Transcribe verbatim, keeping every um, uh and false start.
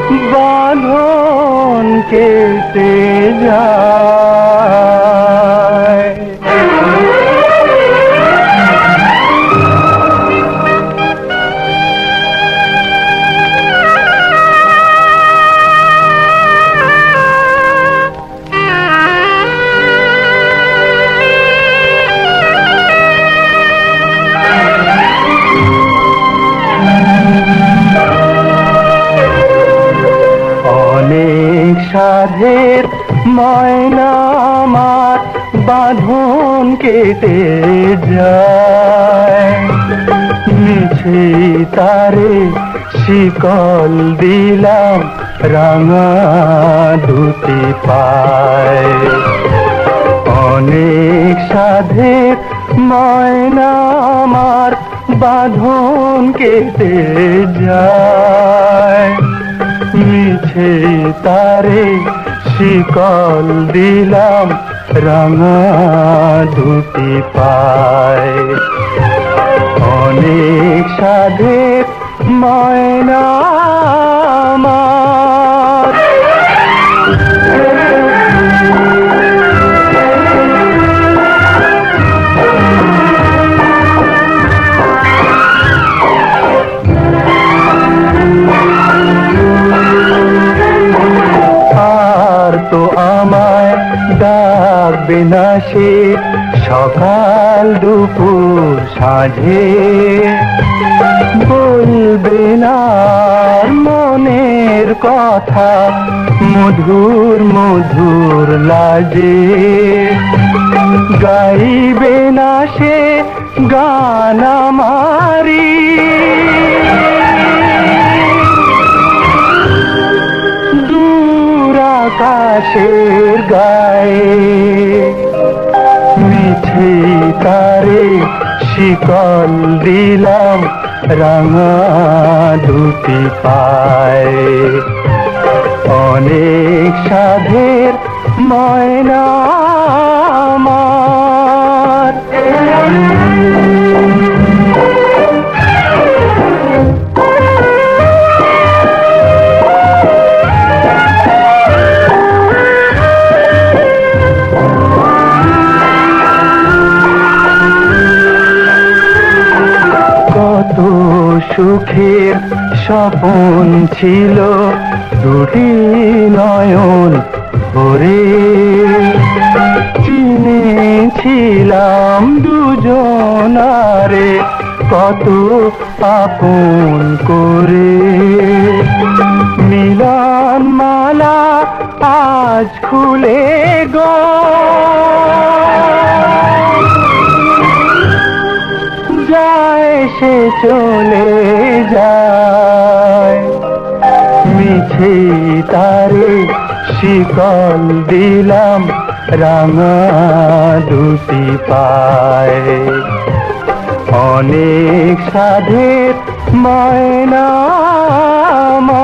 বাঁধন কেটে যায়। অনেক সাধের ময়না আমার বাঁধন কেটে যায়। মিছে তারে শিকল দিলাম রাঙা দুটি পায়। অনেক সাধের ময়না আমার বাঁধন কেটে যায়। মিছে তারে শিকল দিলাম রাঙা দুটি পায়। অনেক সাধের ময়না আমার। তো আমায় ডাকবে না সে সকাল দুপুর সাঁঝে। বলবে না মনের কথা মধুর মধুর লাজে। গাইবে না সে গান আমারি। আকাশের গায়ে মিছে তারে শিকল দিলাম রাঙা দুটি পায়। অনেক সাধের ময়না আমার। কত সুখের স্বপন ছিল দুটি নয়ন ভরে। চিনেছিলাম দুজনারে কত আপন করে। মিলন মালা আজ খুলে গো যায় সে চলে যায়। মিছে তারে শিকল দিলাম রাঙা দুটি পায়। অনেক সাধের ময়না।